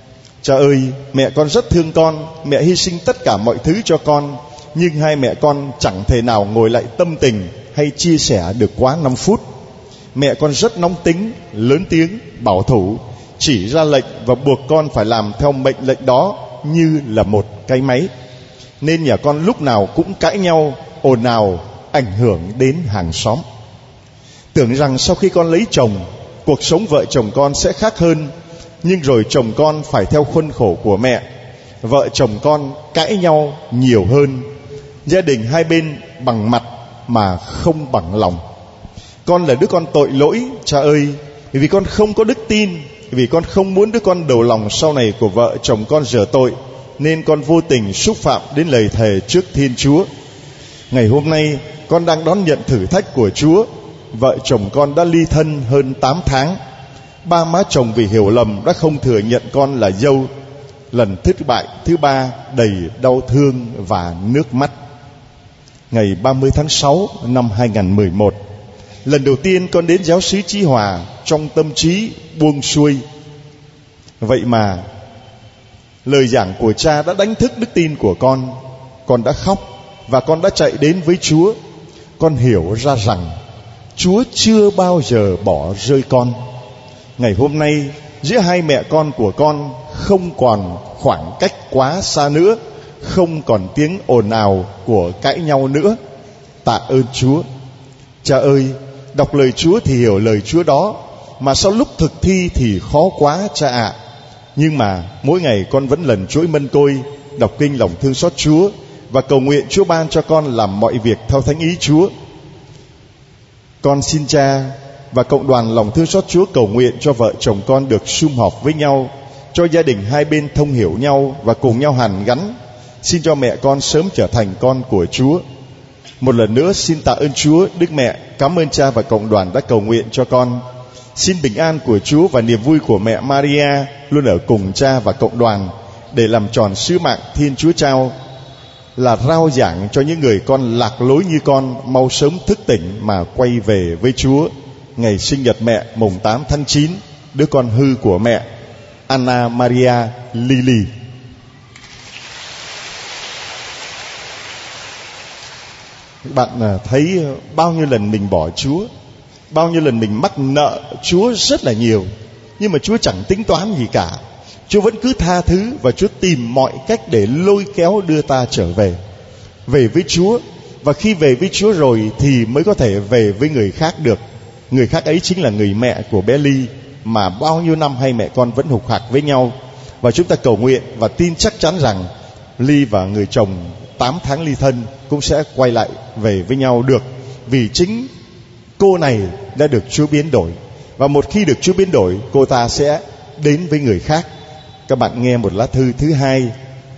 Cha ơi, mẹ con rất thương con, mẹ hy sinh tất cả mọi thứ cho con, nhưng hai mẹ con chẳng thể nào ngồi lại tâm tình hay chia sẻ được quá năm phút. Mẹ con rất nóng tính, lớn tiếng, bảo thủ, chỉ ra lệnh và buộc con phải làm theo mệnh lệnh đó như là một cái máy. Nên nhà con lúc nào cũng cãi nhau, ồn ào, ảnh hưởng đến hàng xóm. Tưởng rằng sau khi con lấy chồng, cuộc sống vợ chồng con sẽ khác hơn, nhưng rồi chồng con phải theo khuôn khổ của mẹ. Vợ chồng con cãi nhau nhiều hơn. Gia đình hai bên bằng mặt mà không bằng lòng. Con là đứa con tội lỗi, cha ơi, vì con không có đức tin, vì con không muốn đứa con đầu lòng sau này của vợ chồng con rửa tội, nên con vô tình xúc phạm đến lời thề trước Thiên Chúa. Ngày hôm nay con đang đón nhận thử thách của Chúa. Vợ chồng con đã ly thân hơn tám tháng. Ba má chồng vì hiểu lầm đã không thừa nhận con là dâu. Lần thất bại thứ ba đầy đau thương và nước mắt. Ngày ba mươi tháng sáu năm hai nghìn không trăm mười một, lần đầu tiên con đến giáo xứ Chí Hòa trong tâm trí buông xuôi. Vậy mà lời giảng của cha đã đánh thức đức tin của con. Con đã khóc và con đã chạy đến với Chúa. Con hiểu ra rằng Chúa chưa bao giờ bỏ rơi con. Ngày hôm nay, giữa hai mẹ con của con không còn khoảng cách quá xa nữa, không còn tiếng ồn ào của cãi nhau nữa. Tạ ơn Chúa. Cha ơi, đọc lời Chúa thì hiểu lời Chúa đó, mà sau lúc thực thi thì khó quá cha ạ. À. Nhưng mà mỗi ngày con vẫn lần chuỗi mân côi, đọc kinh lòng thương xót Chúa và cầu nguyện Chúa ban cho con làm mọi việc theo thánh ý Chúa. Con xin cha và cộng đoàn lòng thương xót Chúa cầu nguyện cho vợ chồng con được sum họp với nhau, cho gia đình hai bên thông hiểu nhau và cùng nhau hàn gắn. Xin cho mẹ con sớm trở thành con của Chúa. Một lần nữa xin tạ ơn Chúa, Đức Mẹ, cảm ơn cha và cộng đoàn đã cầu nguyện cho con. Xin bình an của Chúa và niềm vui của mẹ Maria luôn ở cùng cha và cộng đoàn để làm tròn sứ mạng Thiên Chúa trao, là rao giảng cho những người con lạc lối như con mau sớm thức tỉnh mà quay về với Chúa. Ngày sinh nhật mẹ mùng tám tháng chín, đứa con hư của mẹ, Anna Maria Lily. Các bạn thấy bao nhiêu lần mình bỏ Chúa, bao nhiêu lần mình mắc nợ Chúa rất là nhiều, nhưng mà Chúa chẳng tính toán gì cả. Chúa vẫn cứ tha thứ và Chúa tìm mọi cách để lôi kéo đưa ta trở về Về với Chúa. Và khi về với Chúa rồi thì mới có thể về với người khác được. Người khác ấy chính là người mẹ của bé Ly, mà bao nhiêu năm hai mẹ con vẫn hục hặc với nhau. Và chúng ta cầu nguyện và tin chắc chắn rằng Ly và người chồng tám tháng ly thân cũng sẽ quay lại về với nhau được, vì chính cô này đã được Chúa biến đổi. Và một khi được Chúa biến đổi, cô ta sẽ đến với người khác. Các bạn nghe một lá thư thứ hai.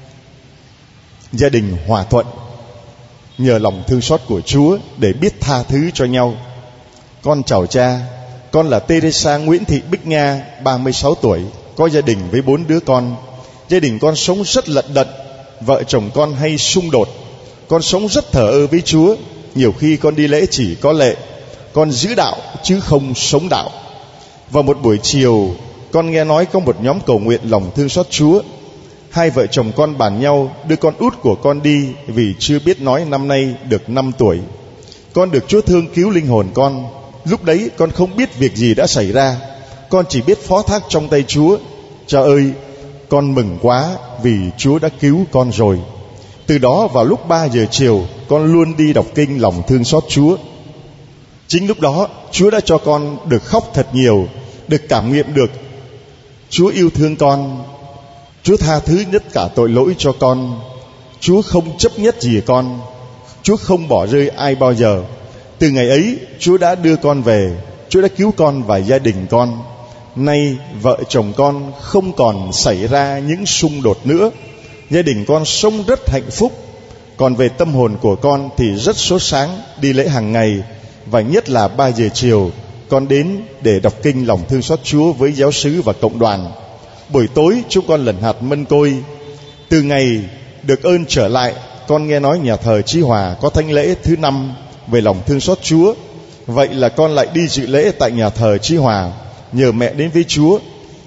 Gia đình hòa thuận nhờ lòng thương xót của Chúa để biết tha thứ cho nhau. Con chào cha, con là Teresa Nguyễn Thị Bích Nga, ba mươi sáu tuổi, có gia đình với bốn đứa con. Gia đình con sống rất lận đận, vợ chồng con hay xung đột. Con sống rất thờ ơ với Chúa, nhiều khi con đi lễ chỉ có lệ. Con giữ đạo chứ không sống đạo. Vào một buổi chiều, con nghe nói có một nhóm cầu nguyện lòng thương xót Chúa. Hai vợ chồng con bàn nhau đưa con út của con đi, vì chưa biết nói năm nay được năm tuổi. Con được Chúa thương cứu linh hồn con. Lúc đấy con không biết việc gì đã xảy ra, con chỉ biết phó thác trong tay Chúa. Cha ơi, con mừng quá vì Chúa đã cứu con rồi. Từ đó vào lúc ba giờ chiều, con luôn đi đọc kinh lòng thương xót Chúa. Chính lúc đó Chúa đã cho con được khóc thật nhiều, được cảm nghiệm được Chúa yêu thương con. Chúa tha thứ nhất cả tội lỗi cho con. Chúa không chấp nhất gì con. Chúa không bỏ rơi ai bao giờ. Từ ngày ấy Chúa đã đưa con về. Chúa đã cứu con và gia đình con. Nay vợ chồng con không còn xảy ra những xung đột nữa. Gia đình con sống rất hạnh phúc. Còn về tâm hồn của con thì rất sốt sáng, đi lễ hàng ngày. Và nhất là ba giờ chiều, con đến để đọc kinh lòng thương xót Chúa với giáo xứ và cộng đoàn. Buổi tối chúng con lần hạt mân côi. Từ ngày được ơn trở lại, con nghe nói nhà thờ Chí Hòa có thánh lễ thứ năm về lòng thương xót Chúa. Vậy là con lại đi dự lễ tại nhà thờ Chí Hòa, nhờ mẹ đến với Chúa.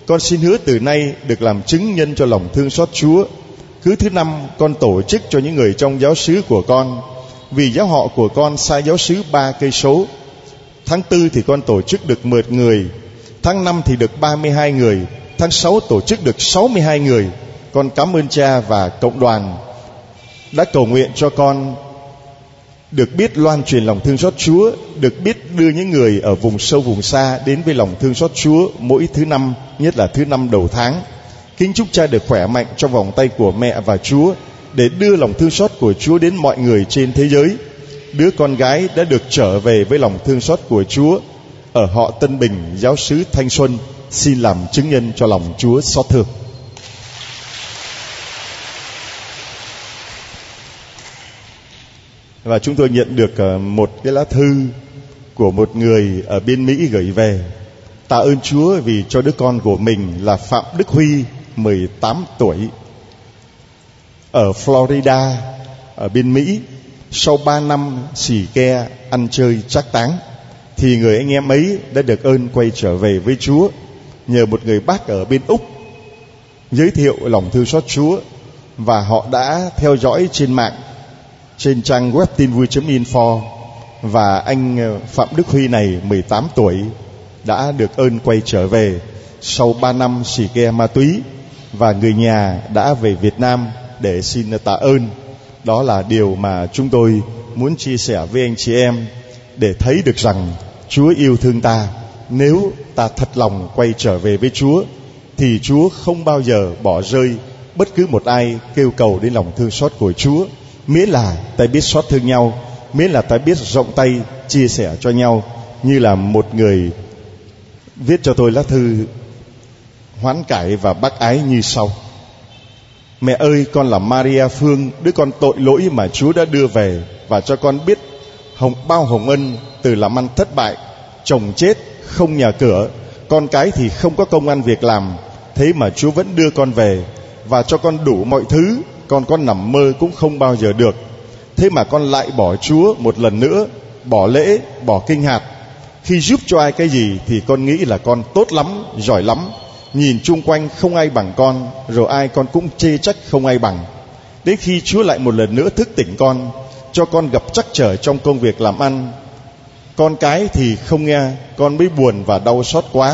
con xin hứa từ nay được làm chứng nhân cho lòng thương xót Chúa. Cứ thứ năm con tổ chức cho những người trong giáo xứ của con, vì giáo họ của con xa giáo xứ ba cây số. Tháng tư thì con tổ chức được mười người, tháng năm thì được ba mươi hai người, tháng sáu tổ chức được sáu mươi hai người. Con cảm ơn cha và cộng đoàn đã cầu nguyện cho con được biết loan truyền lòng thương xót Chúa, được biết đưa những người ở vùng sâu vùng xa đến với lòng thương xót Chúa mỗi thứ năm, nhất là thứ năm đầu tháng. Kính chúc cha được khỏe mạnh trong vòng tay của mẹ và Chúa, để đưa lòng thương xót của Chúa đến mọi người trên thế giới. Đứa con gái đã được trở về với lòng thương xót của Chúa ở họ Tân Bình, giáo xứ Thanh Xuân, xin làm chứng nhân cho lòng Chúa xót thương. Và chúng tôi nhận được một cái lá thư của một người ở bên Mỹ gửi về. Tạ ơn Chúa vì cho đứa con của mình là Phạm Đức Huy, mười tám tuổi, ở Florida, ở bên Mỹ. Sau ba năm xì ke ăn chơi trác táng, thì người anh em ấy đã được ơn quay trở về với Chúa, nhờ một người bác ở bên Úc giới thiệu lòng thương xót Chúa. Và họ đã theo dõi trên mạng, trên trang web tin vui chấm info. Và anh Phạm Đức Huy này mười tám tuổi đã được ơn quay trở về sau ba năm xì ke ma túy, và người nhà đã về Việt Nam để xin tạ ơn. Đó là điều mà chúng tôi muốn chia sẻ với anh chị em, để thấy được rằng Chúa yêu thương ta. Nếu ta thật lòng quay trở về với Chúa, thì Chúa không bao giờ bỏ rơi bất cứ một ai kêu cầu đến lòng thương xót của Chúa, miễn là ta biết xót thương nhau, miễn là ta biết rộng tay chia sẻ cho nhau. Như là một người viết cho tôi lá thư hoán cải và bác ái như sau: Mẹ ơi, con là Maria Phương, đứa con tội lỗi mà Chúa đã đưa về, và cho con biết hồng bao hồng ân từ làm ăn thất bại, chồng chết, không nhà cửa, con cái thì không có công ăn việc làm. Thế mà Chúa vẫn đưa con về và cho con đủ mọi thứ con có nằm mơ cũng không bao giờ được. Thế mà con lại bỏ Chúa một lần nữa, bỏ lễ, bỏ kinh hạt. Khi giúp cho ai cái gì thì con nghĩ là con tốt lắm, giỏi lắm. Nhìn chung quanh không ai bằng con, rồi ai con cũng chê trách không ai bằng. Đến khi Chúa lại một lần nữa thức tỉnh con, cho con gặp trắc trở trong công việc làm ăn, con cái thì không nghe, con mới buồn và đau xót quá.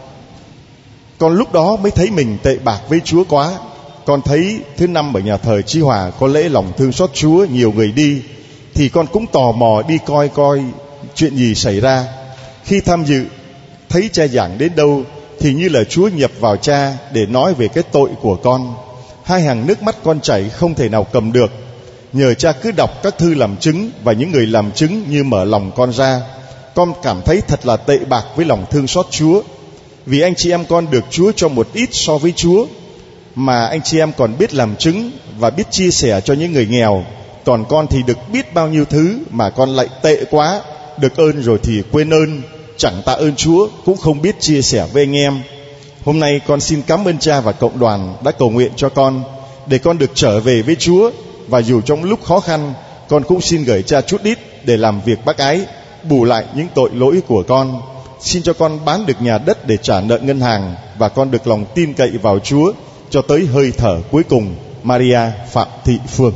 Con lúc đó mới thấy mình tệ bạc với Chúa quá. Con thấy thứ năm ở nhà thờ Chí Hòa có lễ lòng thương xót Chúa, nhiều người đi, thì con cũng tò mò đi coi coi chuyện gì xảy ra. Khi tham dự, thấy cha giảng đến đâu thì như là Chúa nhập vào cha để nói về cái tội của con. Hai hàng nước mắt con chảy không thể nào cầm được. Nhờ cha cứ đọc các thư làm chứng, và những người làm chứng như mở lòng con ra, con cảm thấy thật là tệ bạc với lòng thương xót Chúa. Vì anh chị em con được Chúa cho một ít so với Chúa, mà anh chị em còn biết làm chứng và biết chia sẻ cho những người nghèo. Còn con thì được biết bao nhiêu thứ mà con lại tệ quá. Được ơn rồi thì quên ơn, chẳng tạ ơn Chúa, cũng không biết chia sẻ với anh em. Hôm nay con xin cảm ơn cha và cộng đoàn đã cầu nguyện cho con, để con được trở về với Chúa. Và dù trong lúc khó khăn, con cũng xin gửi cha chút ít để làm việc bác ái, bù lại những tội lỗi của con. Xin cho con bán được nhà đất để trả nợ ngân hàng, và con được lòng tin cậy vào Chúa cho tới hơi thở cuối cùng. Maria Phạm Thị Phương.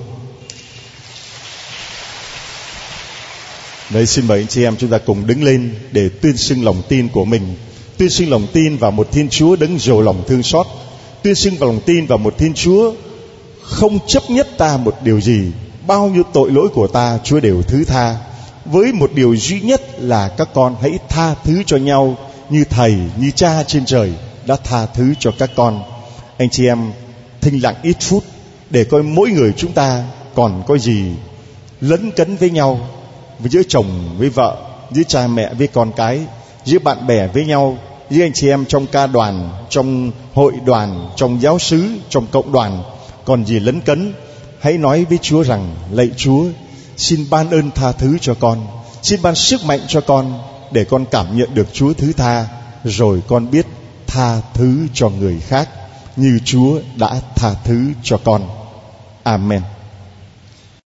Đấy, xin mời anh chị em chúng ta cùng đứng lên để tuyên xưng lòng tin của mình. Tuyên xưng lòng tin vào một Thiên Chúa đấng giàu lòng thương xót. Tuyên xưng vào lòng tin vào một Thiên Chúa không chấp nhất ta một điều gì. Bao nhiêu tội lỗi của ta Chúa đều thứ tha, với một điều duy nhất là các con hãy tha thứ cho nhau, như Thầy, như Cha trên trời đã tha thứ cho các con. Anh chị em thinh lặng ít phút để coi mỗi người chúng ta còn có gì lấn cấn với nhau, giữa chồng với vợ, giữa cha mẹ với con cái, giữa bạn bè với nhau, giữa anh chị em trong ca đoàn, trong hội đoàn, trong giáo xứ, trong cộng đoàn, còn gì lấn cấn. Hãy nói với Chúa rằng: lạy Chúa, xin ban ơn tha thứ cho con, xin ban sức mạnh cho con để con cảm nhận được Chúa thứ tha, rồi con biết tha thứ cho người khác như Chúa đã tha thứ cho con. Amen.